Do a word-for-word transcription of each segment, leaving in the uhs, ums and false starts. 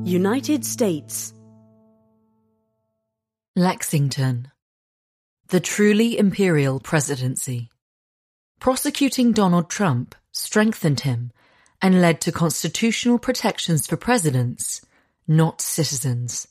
United States. Lexington. The truly imperial presidency. Prosecuting Donald Trump strengthened him and led to constitutional protections for presidents, not citizens.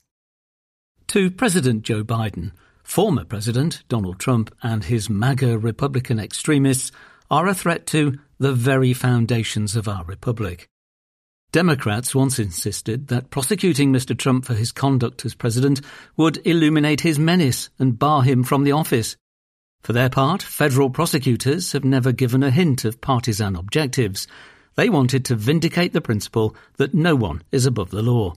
To President Joe Biden, former President Donald Trump and his MAGA Republican extremists are a threat to the very foundations of our republic. Democrats once insisted that prosecuting Mister Trump for his conduct as president would illuminate his menace and bar him from the office. For their part, federal prosecutors have never given a hint of partisan objectives. They wanted to vindicate the principle that no one is above the law.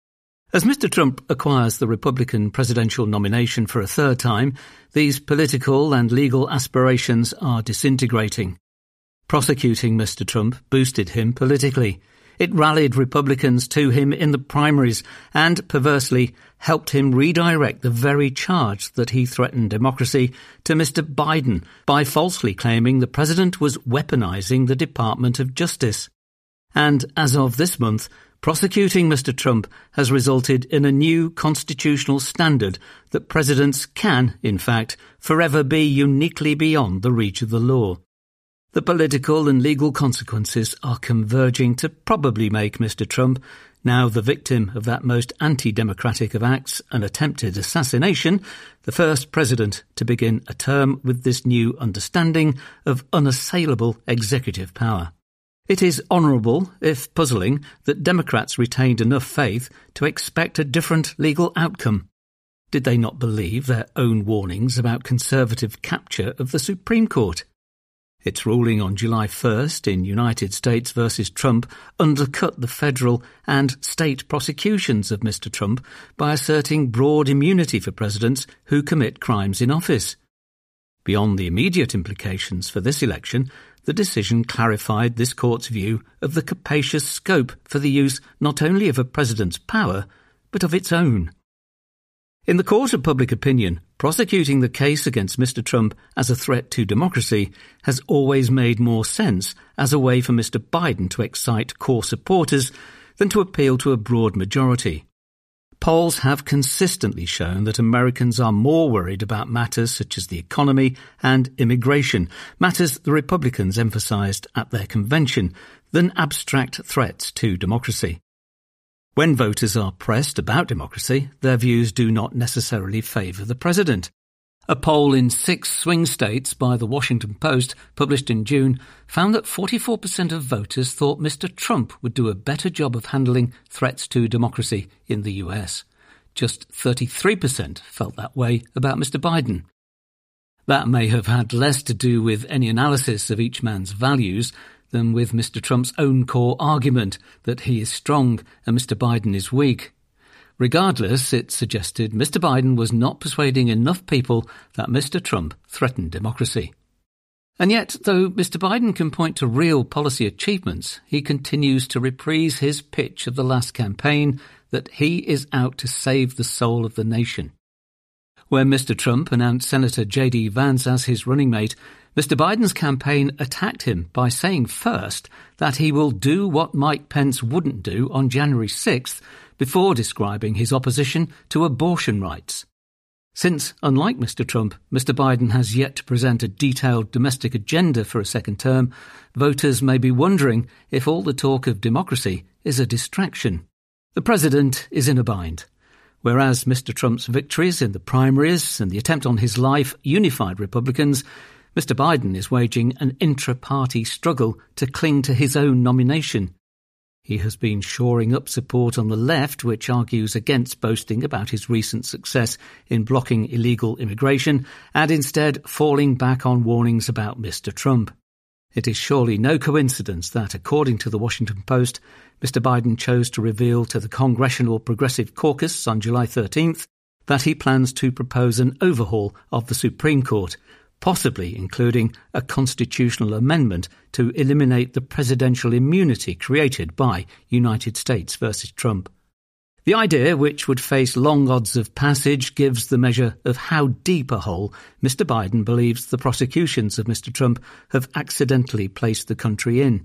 As Mister Trump acquires the Republican presidential nomination for a third time, these political and legal aspirations are disintegrating. Prosecuting Mister Trump boosted him politically. It rallied Republicans to him in the primaries and, perversely, helped him redirect the very charge that he threatened democracy to Mister Biden by falsely claiming the president was weaponizing the Department of Justice. And as of this month, prosecuting Mister Trump has resulted in a new constitutional standard that presidents can, in fact, forever be uniquely beyond the reach of the law. The political and legal consequences are converging to probably make Mister Trump, now the victim of that most anti-democratic of acts, an attempted assassination, the first president to begin a term with this new understanding of unassailable executive power. It is honourable, if puzzling, that Democrats retained enough faith to expect a different legal outcome. Did they not believe their own warnings about conservative capture of the Supreme Court? Its ruling on July first in United States versus Trump undercut the federal and state prosecutions of Mister Trump by asserting broad immunity for presidents who commit crimes in office. Beyond the immediate implications for this election, the decision clarified this court's view of the capacious scope for the use not only of a president's power, but of its own. In the court of public opinion, prosecuting the case against Mister Trump as a threat to democracy has always made more sense as a way for Mister Biden to excite core supporters than to appeal to a broad majority. Polls have consistently shown that Americans are more worried about matters such as the economy and immigration, matters the Republicans emphasized at their convention, than abstract threats to democracy. When voters are pressed about democracy, their views do not necessarily favour the president. A poll in six swing states by the Washington Post, published in June, found that forty-four percent of voters thought Mister Trump would do a better job of handling threats to democracy in the U S. Just thirty-three percent felt that way about Mister Biden. That may have had less to do with any analysis of each man's values than with Mister Trump's own core argument that he is strong and Mister Biden is weak. Regardless, it suggested Mister Biden was not persuading enough people that Mister Trump threatened democracy. And yet, though Mister Biden can point to real policy achievements, he continues to reprise his pitch of the last campaign that he is out to save the soul of the nation. When Mister Trump announced Senator J D Vance as his running mate, Mister Biden's campaign attacked him by saying first that he will do what Mike Pence wouldn't do on January sixth before describing his opposition to abortion rights. Since, unlike Mister Trump, Mister Biden has yet to present a detailed domestic agenda for a second term, voters may be wondering if all the talk of democracy is a distraction. The president is in a bind. Whereas Mister Trump's victories in the primaries and the attempt on his life unified Republicans, Mister Biden is waging an intra-party struggle to cling to his own nomination. He has been shoring up support on the left, which argues against boasting about his recent success in blocking illegal immigration, and instead falling back on warnings about Mister Trump. It is surely no coincidence that, according to the Washington Post, Mister Biden chose to reveal to the Congressional Progressive Caucus on July thirteenth that he plans to propose an overhaul of the Supreme Court, possibly including a constitutional amendment to eliminate the presidential immunity created by United States versus Trump. The idea, which would face long odds of passage, gives the measure of how deep a hole Mister Biden believes the prosecutions of Mister Trump have accidentally placed the country in.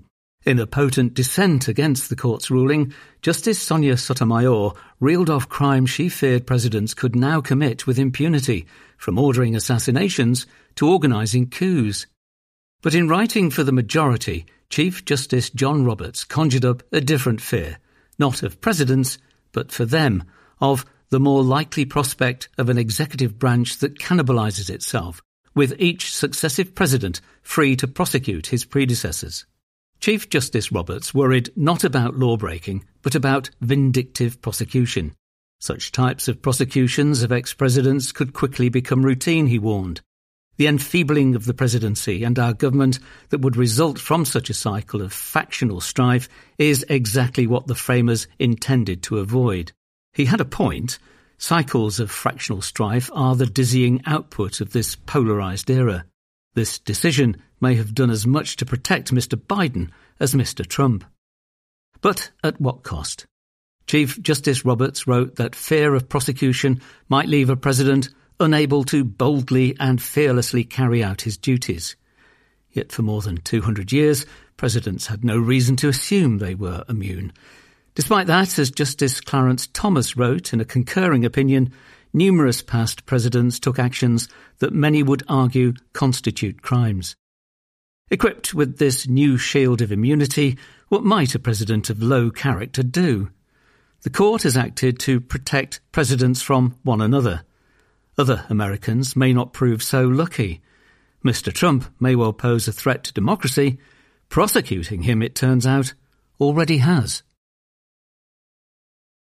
In a potent dissent against the court's ruling, Justice Sonia Sotomayor reeled off crimes she feared presidents could now commit with impunity, from ordering assassinations to organising coups. But in writing for the majority, Chief Justice John Roberts conjured up a different fear, not of presidents, but for them, of the more likely prospect of an executive branch that cannibalises itself, with each successive president free to prosecute his predecessors. Chief Justice Roberts worried not about law-breaking, but about vindictive prosecution. Such types of prosecutions of ex-presidents could quickly become routine, he warned. The enfeebling of the presidency and our government that would result from such a cycle of factional strife is exactly what the framers intended to avoid. He had a point. Cycles of fractional strife are the dizzying output of this polarised era. This decision may have done as much to protect Mister Biden as Mister Trump. But at what cost? Chief Justice Roberts wrote that fear of prosecution might leave a president unable to boldly and fearlessly carry out his duties. Yet for more than two hundred years, presidents had no reason to assume they were immune. Despite that, as Justice Clarence Thomas wrote in a concurring opinion, numerous past presidents took actions that many would argue constitute crimes. Equipped with this new shield of immunity, what might a president of low character do? The court has acted to protect presidents from one another. Other Americans may not prove so lucky. Mister Trump may well pose a threat to democracy. Prosecuting him, it turns out, already has.